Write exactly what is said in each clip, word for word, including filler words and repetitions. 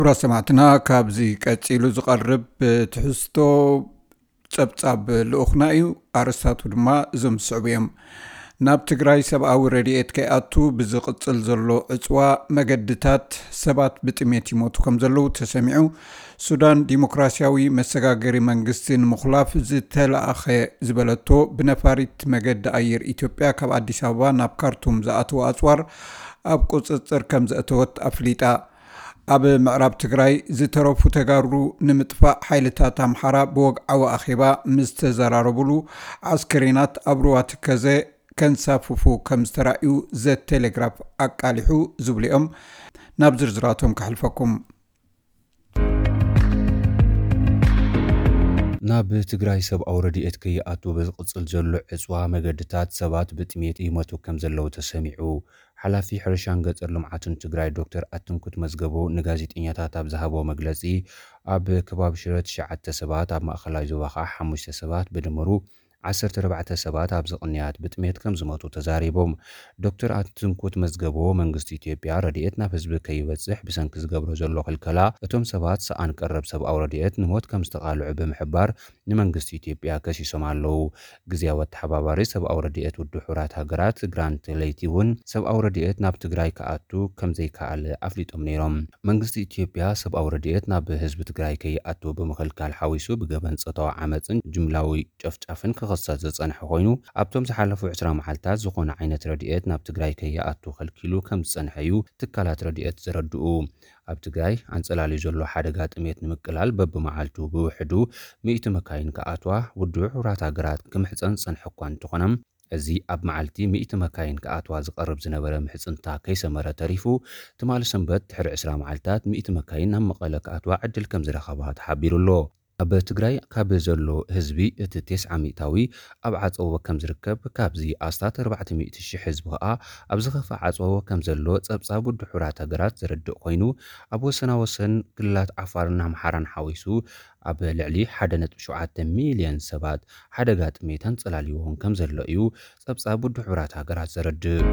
كبرى سمعتنا كابزي كاتيلو زقرب تحستو ጸብጻብ ልኡኽና እዩ ኣርስታቱ ድማ እዞም ዝስዕቡ እዮም ናብ ትግራይ ሰብኣዊ ረድኤት ከይኣቱ ብዝቕፅል ዘሎ ዕፅዋ መገድታት ሰባት ብጥሜት ይሞቱ ከም ዘለዉ ተሰሚዑ ሱዳን ዲሞክራሲያዊ መሰጋገሪ መንግስቲ ንምኽላፍ ዝተለኣኸ ዝበለቶ ብነፋሪት መገዲ ኣየር ኢትዮጵያ ካብ ኣዲስ ኣበባ ናብ ካርቱም ዝኣተወ ኣፅዋር ኣብ ቁፅፅር ከም ዘእተወት ኣፍሊጣ ኣብ ምዕራብ ትግራይ ዝተረፉ ተጋሩ ንምጥፋእ ሓይልታት ኣምሓራ ብወግዓዊ ኣኼባ ምስ ተዘራረብሉ ዓስከሬናት ኣብ ሩባ ትከዘ ከንሳፍፉ ከም ዝተራእዩ ዘቴሌግራፍ ኣቃሊሑ ዝብሉ እዮም ናብ ዝርዝራቶም ክሕልፈኩም ናብ ትግራይ ሰብኣዊ ረድኤት ከይኣቱ ብዝቕፅል ዘሎ ዕፅዋ መገድታት ሰባት ብጥሜት ይሞቱ ከም ዘለዉ ተሰሚዑ ሓላፊ ሕርሻን ገጠር ልምዓትን ትግራይ ዶክተር ኣትንኩት መዝገቡ ንጋዜጠኛታት ኣብ ዝሃቦ መግለጺ ኣብ ከባቢ ሽረ ትሽዓተ ሰባት ኣብ ማእኸላይ ዞባ ከዓ ሓሙሽተ ሰባት ብድምሩ ዓሰርተ ኣርባዕተ ሰባት ኣብ ዝቕንያት ብጥሜት ከም ዝሞቱ ተዛሪቦም ዶክተር ኣትንኩት መዝገቡ መንግስቲ ኢትዮጵያ ረድኤት ናብ ህዝቢ ከይበጽሕ ብሰንኪ ዝገብሮ ዘሎ ክልከላ እቶም ሰባት ሰኣን ቀረብ ሰብኣዊ ረድኤት ንሞት ከም ዝተቃልዑ ብምሕባር ንመንግስቲ ኢትዮጵያ ከሲሶም ኣለዉ ግዝያዊ ተሓባባሪ ሰብኣዊ ረድኤት ውድብ ሕቡራት ሃገራት ግራንት ለይቲ እውን ሰብኣዊ ረድኤት ናብ ትግራይ ከኣቱ ከም ዘይከኣለ ኣፍሊጦም ነይሮም መንግስቲ ኢትዮጵያ ሰብኣዊ ረድኤት ናብ ህዝቢ ትግራይ ከይኣቱ ብምኽልካል ሓዊሱ ብገበን ጸታዊ ዓመፅን ጅምላዊ ጨፍጫፍን ክኽሰት ዝጸንሐ ኮይኑ ኣብቶም ዝሓለፉ ዕስራ መዓልታት ዝኾነ ዓይነት ረድኤት ናብ ትግራይ ከይኣቱ ከልኪሉ ከም ዝጸንሐ እዩ ትካላት ረድኤት ዘረድኡ ኣብ ትግራይ ኣንጸላልዩ ዘሎ ሓደጋ ጥሜት ንምቅላል በብመዓልቱ ብውሕዱ ሚእቲ መካይን ከኣትዋ ውድብ ሕቡራት ሃገራት ክምሕፀን ዝጸንሐ እኳ እንተኾነ እዚ ኣብ መዓልቲ ሚእቲ መካይን ከኣትዋ ዝቐርብ ዝነበረ ምሕፅንታ ከይሰመረ ተሪፉ ትማሊ ሰንበት ድሕሪ ዕስራ መዓልታት ሚእቲ መካይን ናብ መቐለ ከኣትዋ ዕድል ከም ዝረኸባ ተሓቢሩ ኣሎ ኣብ ትግራይ ካብ ዘሎ ህዝቢ እቲ ተስዓ ሚእታዊ ኣብ ዓፀዎ ከም ዝርከብ ካብዚ ኣስታት ኣርባዕተ ሚእቲ ሽሕ ህዝቢ ከዓ ኣብ ዝኸፋ ዓፀዎ ከም ዘሎ ጸብጻብ ውድብ ሕቡራት ሃገራት ዘረድእ ኮይኑ ኣብ ወሰና ወሰን ክልላት ዓፋርን ኣምሓራን ሓዊሱ ኣብ ልዕሊ ሓደ ነጥቢ ሸውዓተ ሚልዮን ሰባት ሓደጋ ጥሜት ኣንጸላልይዎም ከም ዘሎ እዩ ጸብጻብ ውድብ ሕቡራት ሃገራት ዘረድእ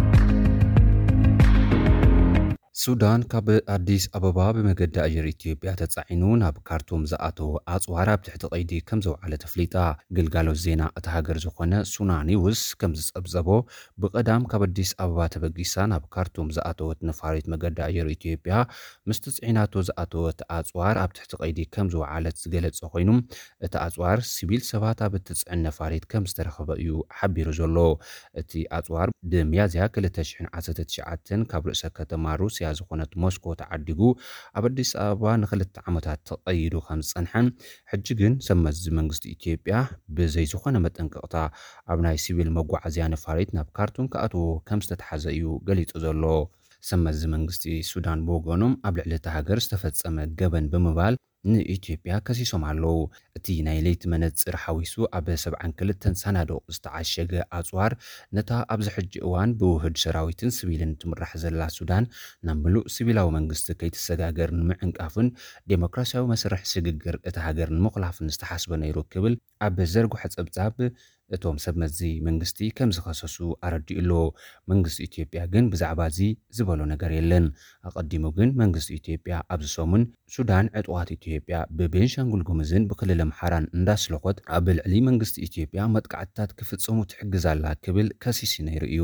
ሱዳን ካብ ኣዲስ ኣበባ ብመገዲ ኣየር ኢትዮጵያ ተጻዒኑ ናብ ካርቱም ዝኣተወ ኣጽዋር ኣብ ትሕቲ ቀይዲ ከም ዘውዓለ ተፍሊጣ ግልጋሎት ዜና እቲ ሃገር ዝኾነ ሱና ኒውስ ከም ዝጸብጸቦ ብቐዳም ካብ ኣዲስ ኣበባ ተበጊሳ ናብ ካርቱም ዝኣተወት ነፋሪት መገዲ ኣየር ኢትዮጵያ ምስ ተጽዒናቶ ዝኣተወት ኣጽዋር ኣብ ትሕቲ ቀይዲ ከም ዘውዓለት ዝገለጸ ኮይኑ እቲ ኣጽዋር ሲቪል ሰባት ኣብ እትጽዕን ነፋሪት ከም ዝተረኸበ እዩ ሓቢሩ ዘሎ እቲ ኣጽዋር ብሚያዝያ ክልተ ሽሕን ዓሰርተ ትሽዓተ ካብ ርእሰ ከተማ ሩስያ ዝኾነት ሞስኮ ተዓዲጉ ኣብ ኣዲስ ኣበባ ንኽልተ ዓመታት ተቐይዱ ከም ዝጸንሐን ሕጂ ግን ሰመዝ መንግስቲ ኢትዮጵያ ብዘይ ዝኾነ መጠንቀቕታ ኣብ ናይ ሲቪል መጓዓዝያ ነፋሪት ናብ ካርቱም ከኣትዎ ከም ዝተተሓዘ እዩ ገሊጹ ዘሎ ሰመዝ መንግስቲ ሱዳን ብወገኖም ኣብ ልዕሊ እቲ ሃገር ዝተፈጸመ ገበን ብምባል ንኢትዮጵያ ከሲሶም ኣለዉ እቲ ናይ ለይቲ መነጽር ሓዊሱ ኣብ ሰብዓን ክልተን ሰናዶቕ ዝተዓሸገ ኣጽዋር ነታ ኣብ ዝሕጂ እዋን ብውህድ ሰራዊትን ሲቪልን ትምራሕ ዘላ ሱዳን ናብ ምሉእ ሲቪላዊ መንግስቲ ከይትሰጋገር ንምዕንቃፍን ዴሞክራሲያዊ መሰረሕ ሽግግር እቲ ሃገር ንምኽላፍን ዝተሓስበ ነይሩ ክብል ኣብ ዘርጉሐ ጸብጻብ እቶም ሰብመዚ መንግስቲ ከም ዝኸሰሱ ኣረዲኡ ኣሎ መንግስቲ ኢትዮጵያ ግን ብዛዕባ እዚ ዝበሎ ነገር የለን ኣቐዲሙ ግን መንግስቲ ኢትዮጵያ ኣብ ዝሰሙን ሱዳን ዕጡዋት ኢትዮጵያ ብቤንሻንጉል ጉሙዝን ብክልል ኣምሓራን እንዳስለኾት ኣብ ልዕሊ መንግስቲ ኢትዮጵያ መጥቃዕትታት ክፍጽሙ ትሕግዛላ ክብል ከሲሲ ነይሩ እዩ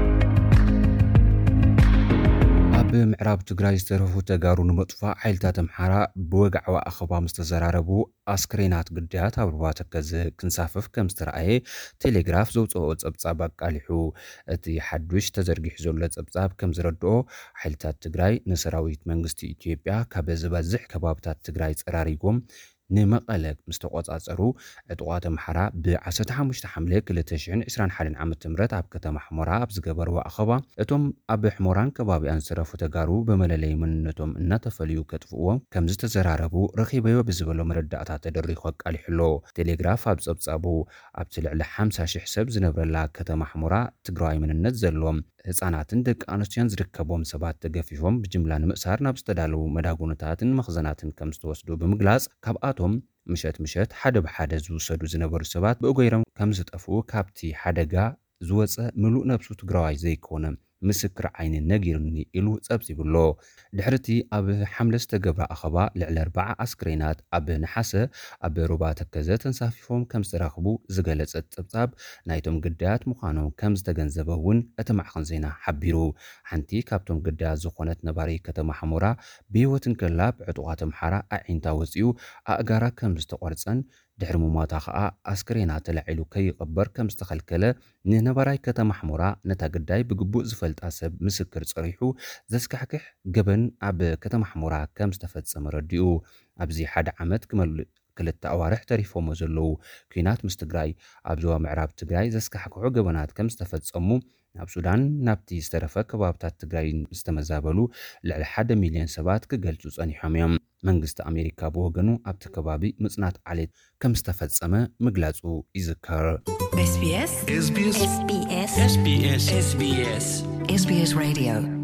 ብምዕራብ ትግራይ ዝተረፉ ተጋሩ ንምጥፋእ ሓይልታት ኣምሓራ ብወግዓዊ ኣኸባ ምስ ተዘራረቡ ኣስክሬናት ግዳያት ኣብ ሩባ ተከዘ ክንሳፈፍ ከም ዝተረኣየ ቴሌግራፍ ዘውፅኦ ጸብጻብ ኣቃሊሑ እቲ ሓዱሽ ተዘርጊሑ ዘሎ ጸብጻብ ከም ዝረድኦ ሓይልታት ትግራይ ንሰራዊት መንግስቲ ኢትዮጵያ ካብ ዝበዝሕ ከባብታት ትግራይ ጸራሪጎም ንመቐለ ምስ ተቆጻጸሩ ዕጡቓት ኣምሓራ ብ15 ሓምለ ክልተ ሽሕን ዒስራን ሓደን ዓመተ ምህረት ኣብ ከተማ ሕሞራ ኣብ ዝገበርዎ ኣኸባ እቶም ኣብ ሕሞራን ከባቢያን ዝተረፉ ተጋሩ በመለለይ መንነቶም እናተፈልዩ ከጥፍእዎም ከም ዝተዘራረቡ ረኺበዮ ብዝበሎ መረዳእታ ተደሪኹ ኣቃሊሕሎ ቴሌግራፍ ኣብ ጸብጻቡ ኣብቲ ልዕሊ ሓምሳ ሽሕ ሰብ ዝነብረላ ከተማ ሕሞራ ትግራዋይ መንነት ዘለዎም ህፃናትን ደቂ ኣንስትዮን ዝርከቦም ሰባት ተገፊፎም ብጅምላ ንምእሳር ናብ ዝተዳለዉ መዳጉነታትን መኽዘናትን ከም ዝተወስዱ ብምግላጽ ካብኣቶም ምሸት ምሸት ሓደ ብሓደ ዝውሰዱ ዝነበሩ ሰባት ብእጎይሮም ከም ዝጠፍኡ ካብቲ ሓደጋ ዝወፀ ምሉእ ነብሱ ትግራዋይ ዘይኮነ ምስክር ዓይኒ ነጊርኒ ኢሉ ጸብጺብሎ ድሕርቲ ኣብ ሓምለ ዝተገብረ ኣኸባ ልዕሊ ኣርባዓ ኣስክሬናት ኣብ ነሓሰ ኣብ ሩባ ተከዘ ተንሳፊፎም ከም ዝተረኽቡ ዝገለጸት ጸብጻብ ናይቶም ግዳያት ምዃኖም ከም ዝተገንዘበ እውን እቲ ማዕኸን ዜና ሓቢሩ ሓንቲ ካብቶም ግዳያት ዝኾነት ነባሪ ከተማ ሓሞራ ብህይወትን ከላ ብዕጡቓት ኣምሓራ ኣዒንታ ወፂኡ ኣእጋራ ከም ዝተቆርጸን ድሕሪ ምሟታ ከዓ ኣስክሬና ተላዒሉ ከይቕበር ከም ዝተኸልከለ ንነበራይ ከተማ ሓሞራ ነታ ግዳይ ብግቡእ ዝፈልጣ ሰብ ምስክር ፀሪሑ ዘስካሕክሕ ገበን ኣብ ከተማ ሓሞራ ከም ዝተፈጸመ ረዲኡ ኣብዚ ሓደ ዓመት ክመልእ ክልተ ኣዋርሕ ተሪፎሞ ዘለዉ ኩናት ምስ ትግራይ ኣብ ዞባ ምዕራብ ትግራይ ዘስካሕክሑ ገበናት ከም ዝተፈጸሙ ናብ ሱዳን ናብቲ ዝተረፈ ከባብታት ትግራይ ዝተመዛበሉ ልዕሊ ሓደ ሚልዮን ሰባት ክገልጹ ጸኒሖም እዮም መንግስቲ ኣሜሪካ ብወገኑ ኣብቲ ከባቢ ምጽናት ዓሌት ከም ዝተፈጸመ ምግላጹ ይዝከር ኤስ ቢ ኤስ ኤስ ቢ ኤስ ኤስ ቢ ኤስ ኤስ ቢ ኤስ ኤስ ቢ ኤስ Radio